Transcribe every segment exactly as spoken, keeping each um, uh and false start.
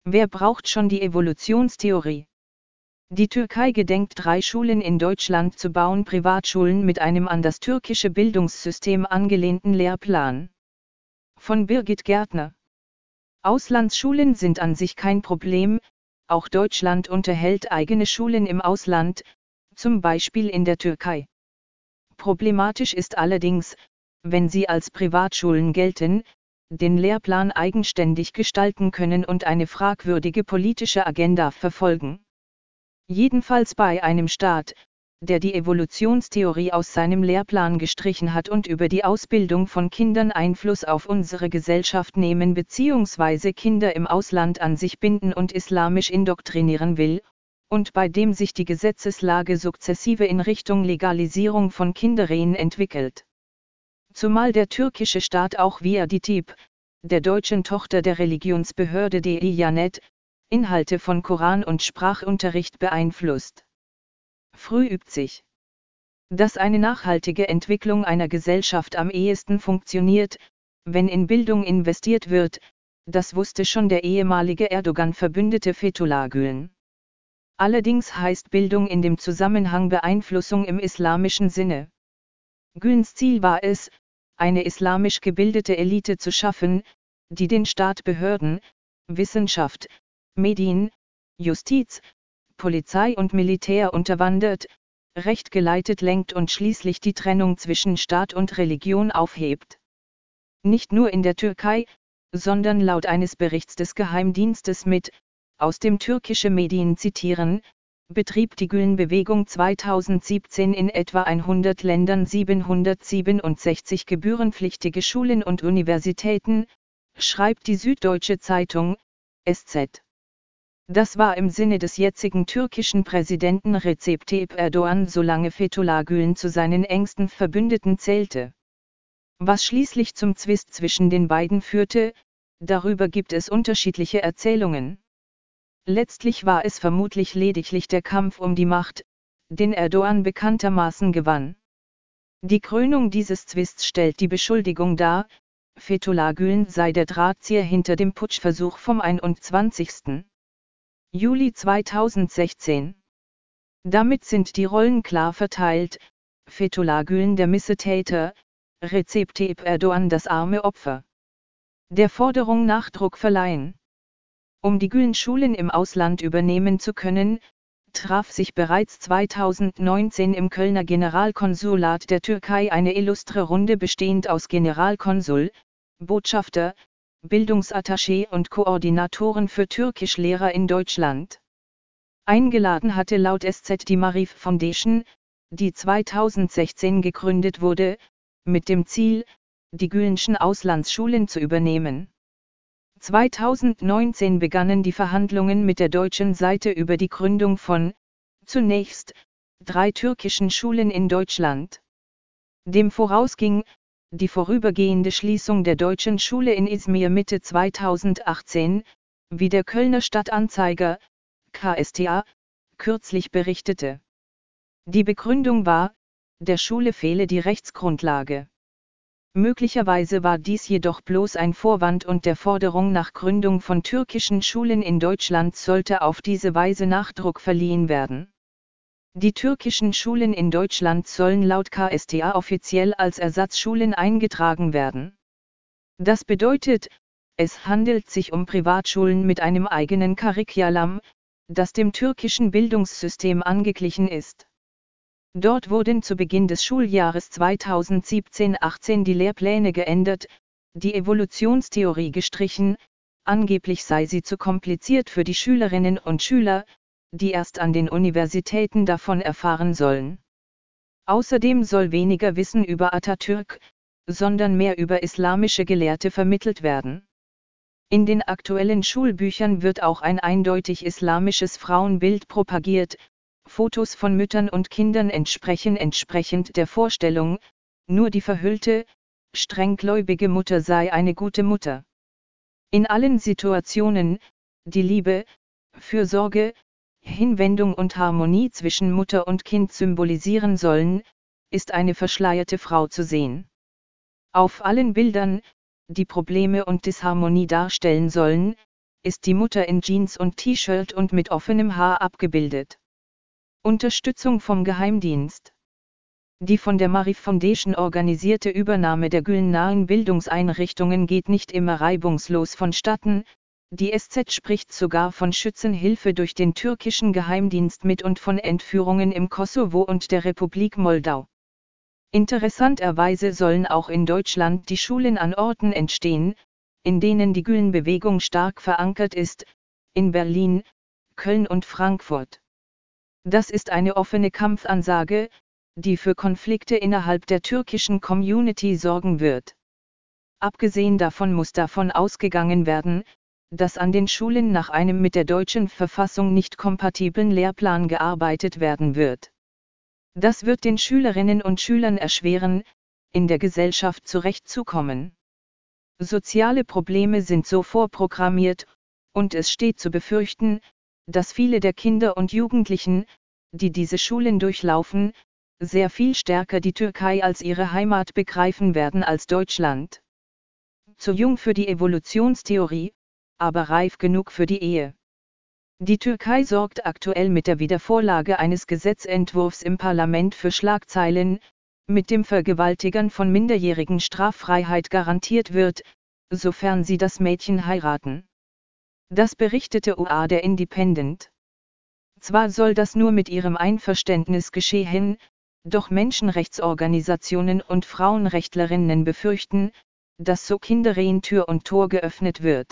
Wer braucht schon die Evolutionstheorie? Die Türkei gedenkt, drei Schulen in Deutschland zu bauen, Privatschulen mit einem an das türkische Bildungssystem angelehnten Lehrplan. Von Birgit Gärtner. Auslandsschulen sind an sich kein Problem, auch Deutschland unterhält eigene Schulen im Ausland, zum Beispiel in der Türkei. Problematisch ist allerdings, wenn sie als Privatschulen gelten, den Lehrplan eigenständig gestalten können und eine fragwürdige politische Agenda verfolgen. Jedenfalls bei einem Staat, der die Evolutionstheorie aus seinem Lehrplan gestrichen hat und über die Ausbildung von Kindern Einfluss auf unsere Gesellschaft nehmen bzw. Kinder im Ausland an sich binden und islamisch indoktrinieren will, und bei dem sich die Gesetzeslage sukzessive in Richtung Legalisierung von Kinderehen entwickelt. Zumal der türkische Staat auch via D I T I B, der deutschen Tochter der Religionsbehörde Diyanet, Inhalte von Koran- und Sprachunterricht beeinflusst. Früh übt sich. Dass eine nachhaltige Entwicklung einer Gesellschaft am ehesten funktioniert, wenn in Bildung investiert wird, das wusste schon der ehemalige Erdogan-Verbündete Fethullah Gülen. Allerdings heißt Bildung in dem Zusammenhang Beeinflussung im islamischen Sinne. Gülens Ziel war es, eine islamisch gebildete Elite zu schaffen, die den Staat, Behörden, Wissenschaft, Medien, Justiz, Polizei und Militär unterwandert, Recht geleitet lenkt und schließlich die Trennung zwischen Staat und Religion aufhebt. Nicht nur in der Türkei, sondern laut eines Berichts des Geheimdienstes mit, aus dem türkische Medien zitieren, betrieb die Gülen-Bewegung zweitausendsiebzehn in etwa hundert Ländern siebenhundertsiebenundsechzig gebührenpflichtige Schulen und Universitäten, schreibt die Süddeutsche Zeitung, S Z. Das war im Sinne des jetzigen türkischen Präsidenten Recep Tayyip Erdoğan, solange Fethullah Gülen zu seinen engsten Verbündeten zählte. Was schließlich zum Zwist zwischen den beiden führte, darüber gibt es unterschiedliche Erzählungen. Letztlich war es vermutlich lediglich der Kampf um die Macht, den Erdoğan bekanntermaßen gewann. Die Krönung dieses Zwists stellt die Beschuldigung dar, Fethullah Gülen sei der Drahtzieher hinter dem Putschversuch vom einundzwanzigsten Juli zweitausendsechzehn. Damit sind die Rollen klar verteilt, Fethullah Gülen der Missetäter, Recep Tayyip Erdoğan das arme Opfer. Der Forderung Nachdruck verleihen. Um die Gülen-Schulen im Ausland übernehmen zu können, traf sich bereits zweitausendneunzehn im Kölner Generalkonsulat der Türkei eine illustre Runde bestehend aus Generalkonsul, Botschafter, Bildungsattaché und Koordinatoren für Türkischlehrer in Deutschland. Eingeladen hatte laut S Z die Marif Foundation, die zweitausendsechzehn gegründet wurde, mit dem Ziel, die Gülenschen Auslandsschulen zu übernehmen. zweitausendneunzehn begannen die Verhandlungen mit der deutschen Seite über die Gründung von, zunächst, drei türkischen Schulen in Deutschland. Dem vorausging, die vorübergehende Schließung der deutschen Schule in Izmir Mitte zweitausendachtzehn, wie der Kölner Stadtanzeiger, K S T A, kürzlich berichtete. Die Begründung war, der Schule fehle die Rechtsgrundlage. Möglicherweise war dies jedoch bloß ein Vorwand und der Forderung nach Gründung von türkischen Schulen in Deutschland sollte auf diese Weise Nachdruck verliehen werden. Die türkischen Schulen in Deutschland sollen laut K S T A offiziell als Ersatzschulen eingetragen werden. Das bedeutet, es handelt sich um Privatschulen mit einem eigenen Curriculum, das dem türkischen Bildungssystem angeglichen ist. Dort wurden zu Beginn des Schuljahres zweitausendsiebzehn achtzehn die Lehrpläne geändert, die Evolutionstheorie gestrichen, angeblich sei sie zu kompliziert für die Schülerinnen und Schüler, die erst an den Universitäten davon erfahren sollen. Außerdem soll weniger Wissen über Atatürk, sondern mehr über islamische Gelehrte vermittelt werden. In den aktuellen Schulbüchern wird auch ein eindeutig islamisches Frauenbild propagiert, Fotos von Müttern und Kindern entsprechen entsprechend der Vorstellung, nur die verhüllte, strenggläubige Mutter sei eine gute Mutter. In allen Situationen, die Liebe, Fürsorge, Hinwendung und Harmonie zwischen Mutter und Kind symbolisieren sollen, ist eine verschleierte Frau zu sehen. Auf allen Bildern, die Probleme und Disharmonie darstellen sollen, ist die Mutter in Jeans und T-Shirt und mit offenem Haar abgebildet. Unterstützung vom Geheimdienst. Die von der Marie Foundation organisierte Übernahme der gülnahen Bildungseinrichtungen geht nicht immer reibungslos vonstatten, die S Z spricht sogar von Schützenhilfe durch den türkischen Geheimdienst mit und von Entführungen im Kosovo und der Republik Moldau. Interessanterweise sollen auch in Deutschland die Schulen an Orten entstehen, in denen die Gülen-Bewegung stark verankert ist, in Berlin, Köln und Frankfurt. Das ist eine offene Kampfansage, die für Konflikte innerhalb der türkischen Community sorgen wird. Abgesehen davon muss davon ausgegangen werden, dass an den Schulen nach einem mit der deutschen Verfassung nicht kompatiblen Lehrplan gearbeitet werden wird. Das wird den Schülerinnen und Schülern erschweren, in der Gesellschaft zurechtzukommen. Soziale Probleme sind so vorprogrammiert, und es steht zu befürchten, dass viele der Kinder und Jugendlichen, die diese Schulen durchlaufen, sehr viel stärker die Türkei als ihre Heimat begreifen werden als Deutschland. Zu jung für die Evolutionstheorie, aber reif genug für die Ehe. Die Türkei sorgt aktuell mit der Wiedervorlage eines Gesetzentwurfs im Parlament für Schlagzeilen, mit dem Vergewaltigern von Minderjährigen Straffreiheit garantiert wird, sofern sie das Mädchen heiraten. Das berichtete U A der Independent. Zwar soll das nur mit ihrem Einverständnis geschehen, doch Menschenrechtsorganisationen und Frauenrechtlerinnen befürchten, dass so Kinderehen Tür und Tor geöffnet wird.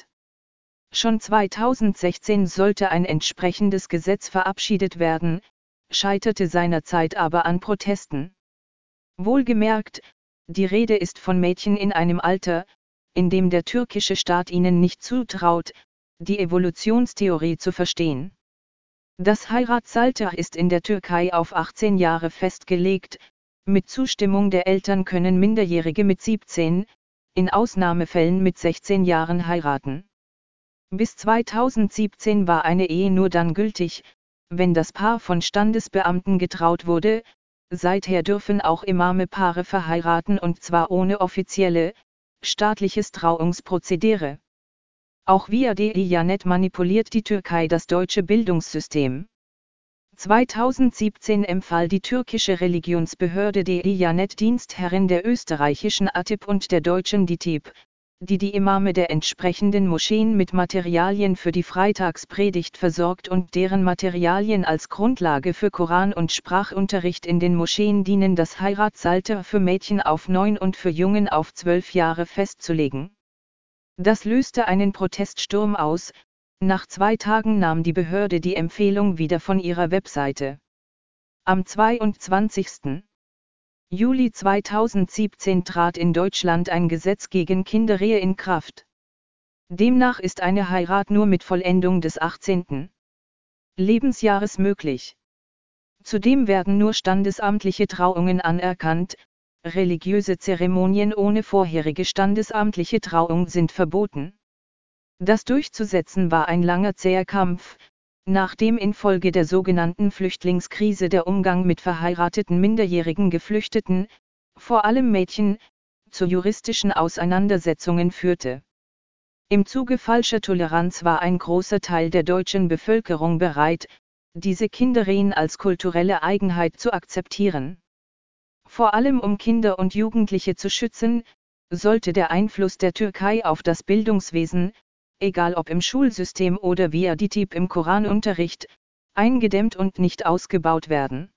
Schon zweitausendsechzehn sollte ein entsprechendes Gesetz verabschiedet werden, scheiterte seinerzeit aber an Protesten. Wohlgemerkt, die Rede ist von Mädchen in einem Alter, in dem der türkische Staat ihnen nicht zutraut, die Evolutionstheorie zu verstehen. Das Heiratsalter ist in der Türkei auf achtzehn Jahre festgelegt, mit Zustimmung der Eltern können Minderjährige mit siebzehn, in Ausnahmefällen mit sechzehn Jahren heiraten. Bis zweitausendsiebzehn war eine Ehe nur dann gültig, wenn das Paar von Standesbeamten getraut wurde, seither dürfen auch Imame Paare verheiraten und zwar ohne offizielle, staatliches Trauungsprozedere. Auch via Diyanet manipuliert die Türkei das deutsche Bildungssystem. zweitausendsiebzehn empfahl die türkische Religionsbehörde Diyanet Dienstherren der österreichischen A T I B und der deutschen D I T I B, die die Imame der entsprechenden Moscheen mit Materialien für die Freitagspredigt versorgt und deren Materialien als Grundlage für Koran- und Sprachunterricht in den Moscheen dienen, das Heiratsalter für Mädchen auf neun und für Jungen auf zwölf Jahre festzulegen. Das löste einen Proteststurm aus, nach zwei Tagen nahm die Behörde die Empfehlung wieder von ihrer Webseite. Am zweiundzwanzigsten Juli zweitausendsiebzehn trat in Deutschland ein Gesetz gegen Kinderehe in Kraft. Demnach ist eine Heirat nur mit Vollendung des achtzehnten Lebensjahres möglich. Zudem werden nur standesamtliche Trauungen anerkannt, religiöse Zeremonien ohne vorherige standesamtliche Trauung sind verboten. Das durchzusetzen war ein langer zäher Kampf, nachdem infolge der sogenannten Flüchtlingskrise der Umgang mit verheirateten minderjährigen Geflüchteten, vor allem Mädchen, zu juristischen Auseinandersetzungen führte. Im Zuge falscher Toleranz war ein großer Teil der deutschen Bevölkerung bereit, diese Kinderehen als kulturelle Eigenheit zu akzeptieren. Vor allem um Kinder und Jugendliche zu schützen, sollte der Einfluss der Türkei auf das Bildungswesen, egal ob im Schulsystem oder via D I T I B im Koranunterricht, eingedämmt und nicht ausgebaut werden.